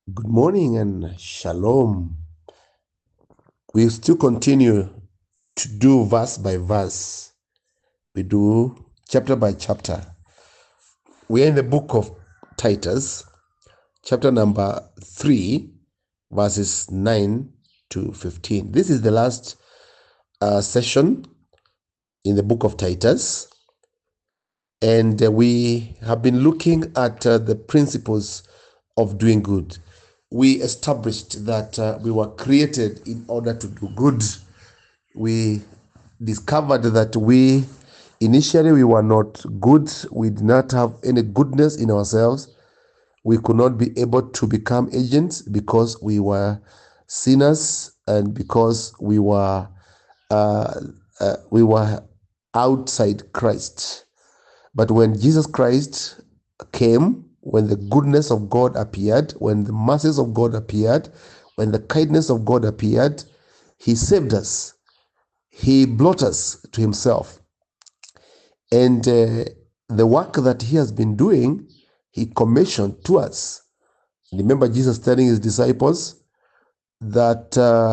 Good morning and shalom. We still continue to do verse by verse. We do chapter by chapter. We are in the book of Titus, chapter number 3, verses 9 to 15. This is the last session in the book of Titus. And we have been looking at the principles of doing good. We established that we were created in order to do good. We discovered that initially we were not good. We did not have any goodness in ourselves. We could not be able to become agents because we were sinners and because we were outside Christ. But when Jesus Christ came, when the goodness of God appeared, when the mercies of God appeared, when the kindness of God appeared, he saved us. He brought us to himself. And the work that he has been doing, he commissioned to us. Remember Jesus telling his disciples that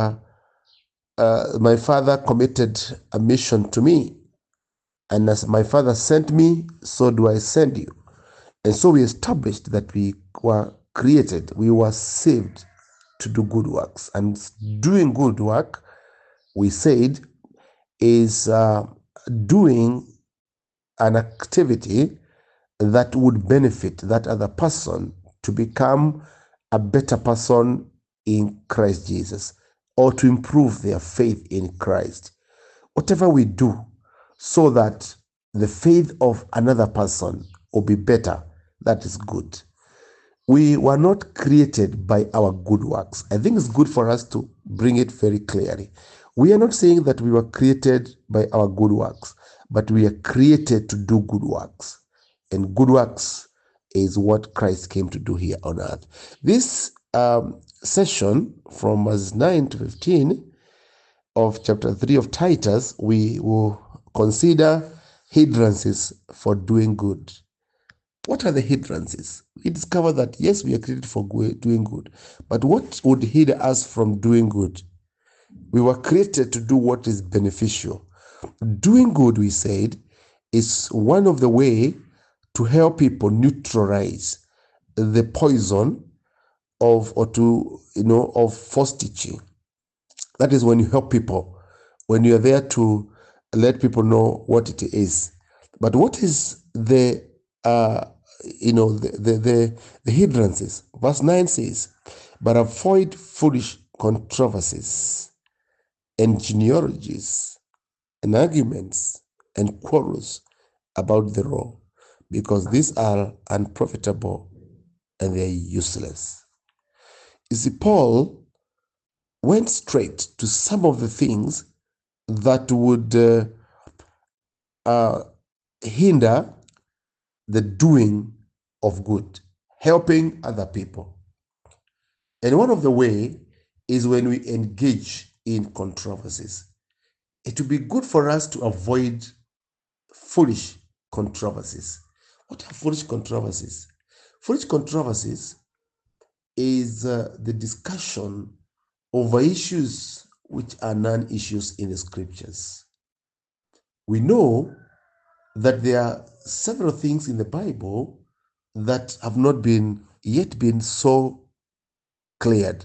my Father committed a mission to me. And as my Father sent me, so do I send you. And so we established that we were created, we were saved to do good works. And doing good work, we said, is doing an activity that would benefit that other person to become a better person in Christ Jesus, or to improve their faith in Christ. Whatever we do so that the faith of another person will be better, that is good. We were not created by our good works. I think it's good for us to bring it very clearly. We are not saying that we were created by our good works, but we are created to do good works. And good works is what Christ came to do here on earth. This session from verse 9 to 15 of chapter 3 of Titus, we will consider hindrances for doing good. What are the hindrances? We discover that yes, we are created for doing good, but what would hinder us from doing good? We were created to do what is beneficial. Doing good, we said, is one of the way to help people neutralize the poison of false teaching. That is when you help people, when you are there to let people know what it is. But what is the hindrances? Verse 9 says, "But avoid foolish controversies and genealogies and arguments and quarrels about the law, because these are unprofitable and they are useless." You see, Paul went straight to some of the things that would hinder the doing of good, helping other people. And one of the way is when we engage in controversies. It would be good for us to avoid foolish controversies. What are foolish controversies? Foolish controversies is the discussion over issues which are non-issues in the scriptures. We know that there are several things in the Bible that have not yet been so cleared.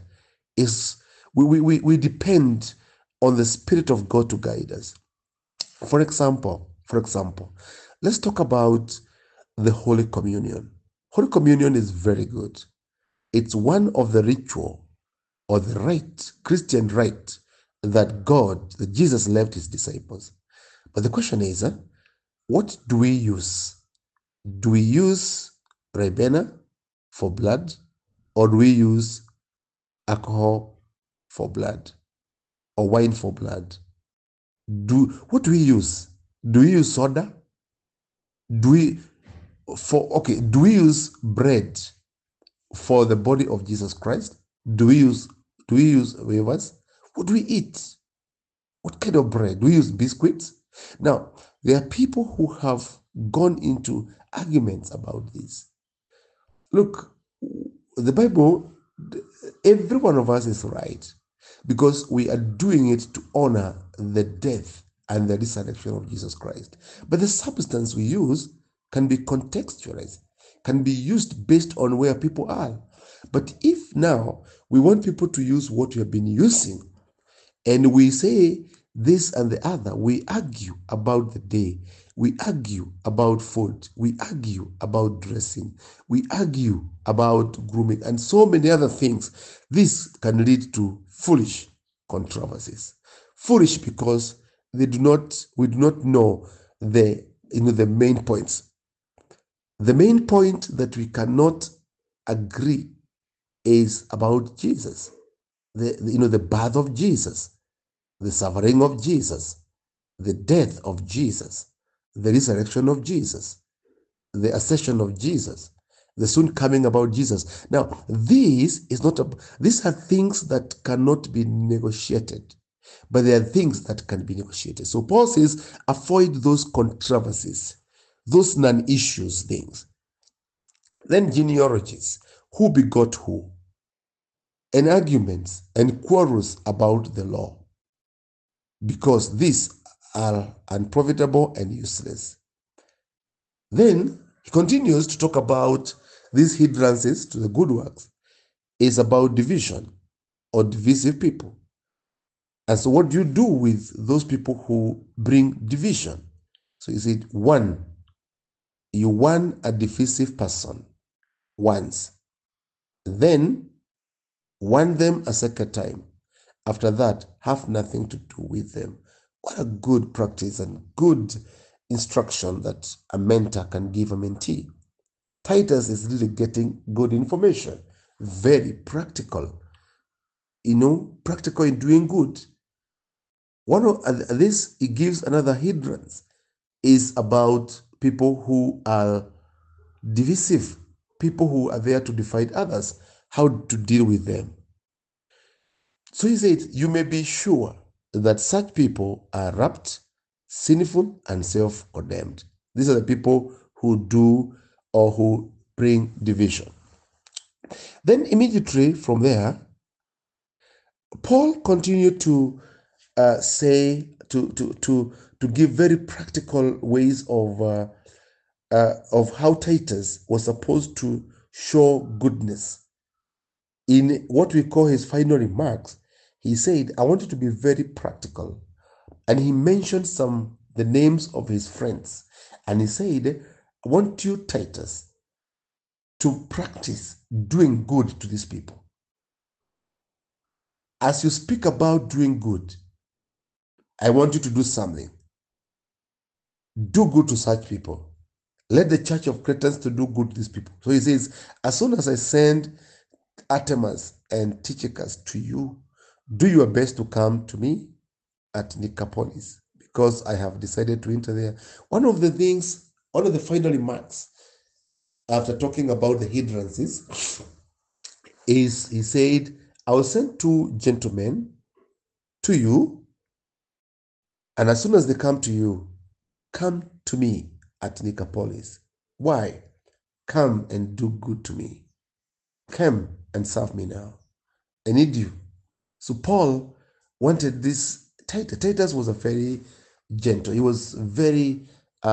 We depend on the Spirit of God to guide us. For example, let's talk about the Holy Communion. Holy Communion is very good. It's one of the ritual or the rite, Christian rite, that Jesus left his disciples. But the question is, what do we use? Do we use Ribena for blood, or do we use alcohol for blood, or wine for blood? What do we use? Do we use soda? Do we use bread for the body of Jesus Christ? Do we use wafers? What do we eat? What kind of bread? Do we use biscuits? Now, there are people who have gone into arguments about this. Look, the Bible every one of us is right because we are doing it to honor the death and the resurrection of Jesus Christ. But the substance we use can be contextualized, can be used based on where people are. But if now we want people to use what we have been using, and we say this and the other, we argue about the day, we argue about food, we argue about dressing, we argue about grooming, and so many other things. This can lead to foolish controversies. Foolish because we do not know the main points. The main point that we cannot agree is about Jesus, the birth of Jesus, the suffering of Jesus, the death of Jesus, the resurrection of Jesus, the ascension of Jesus, the soon coming about Jesus. Now, these are things that cannot be negotiated, but they are things that can be negotiated. So Paul says, avoid those controversies, those non-issues things. Then genealogies, who begot who, and arguments and quarrels about the law, because these are unprofitable and useless. Then he continues to talk about these hindrances to the good works is about division or divisive people. And so what do you do with those people who bring division? So he said, one, you won a divisive person once, then warn them a second time. After that, have nothing to do with them. What a good practice and good instruction that a mentor can give a mentee. Titus is really getting good information, very practical, practical in doing good. One of this, he gives another hindrance, is about people who are divisive, people who are there to divide others, how to deal with them. So he said, you may be sure that such people are wrapped, sinful, and self-condemned. These are the people who do or who bring division. Then immediately from there, Paul continued to say, to give very practical ways of how Titus was supposed to show goodness. In what we call his final remarks, he said, I want you to be very practical. And he mentioned the names of his friends. And he said, I want you, Titus, to practice doing good to these people. As you speak about doing good, I want you to do something. Do good to such people. Let the church of Cretans to do good to these people. So he says, as soon as I send Artemas and Tychicus to you, do your best to come to me at Nicopolis, because I have decided to enter there. One of the final remarks after talking about the hindrances is he said, I will send 2 gentlemen to you, and as soon as they come to you, come to me at Nicopolis. Why? Come and do good to me. Come and serve me now. I need you. So Paul wanted this. Titus was a very gentle, he was very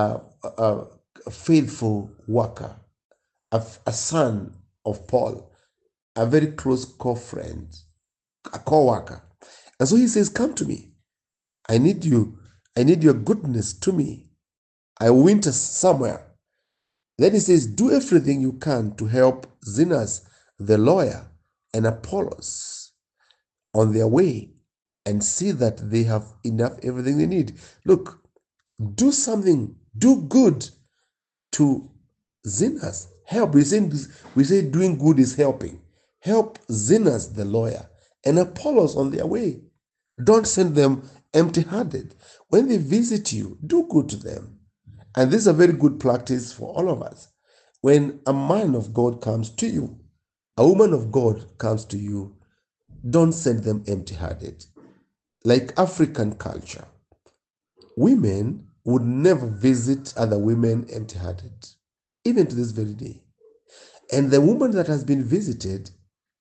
faithful worker, a son of Paul, a very close co-friend, a co-worker. And so he says, come to me. I need you. I need your goodness to me. I winter somewhere. Then he says, do everything you can to help Zenas, the lawyer, and Apollos on their way, and see that they have enough, everything they need. Look, do something, do good to Zenas. Help. We say doing good is helping. Help Zenas, the lawyer, and Apollos on their way. Don't send them empty-handed. When they visit you, do good to them. And this is a very good practice for all of us. When a man of God comes to you, a woman of God comes to you, don't send them empty-handed. Like African culture, women would never visit other women empty-handed, even to this very day. And the woman that has been visited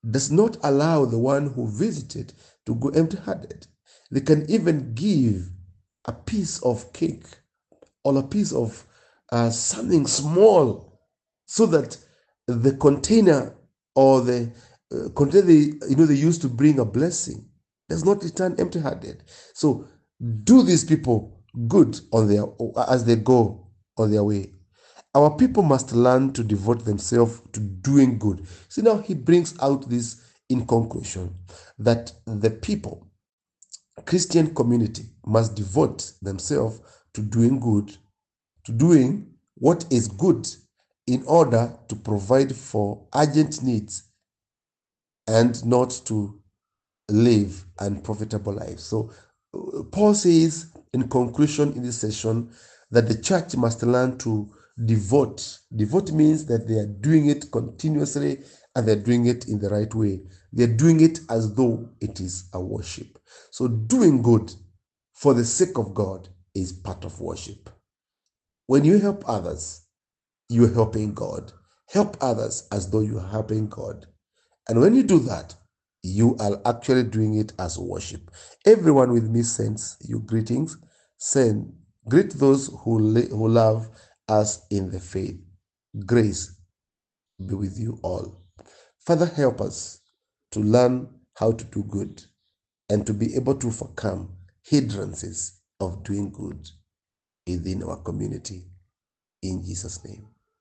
does not allow the one who visited to go empty-handed. They can even give a piece of cake or a piece of something small, so that the container or the container they used to bring a blessing does not return empty-handed. So do these people good on their as they go on their way. Our people must learn to devote themselves to doing good. See, now he brings out this in conclusion, that the people, Christian community, must devote themselves to doing good, to doing what is good, in order to provide for urgent needs and not to live unprofitable lives. So Paul says in conclusion in this session that the church must learn to devote. Devote means that they are doing it continuously and they're doing it in the right way. They're doing it as though it is a worship. So doing good for the sake of God is part of worship. When you help others, you're helping God. Help others as though you're helping God. And when you do that, you are actually doing it as worship. Everyone with me sends you greetings. Greet those who love us in the faith. Grace be with you all. Father, help us to learn how to do good and to be able to overcome hindrances of doing good within our community. In Jesus' name.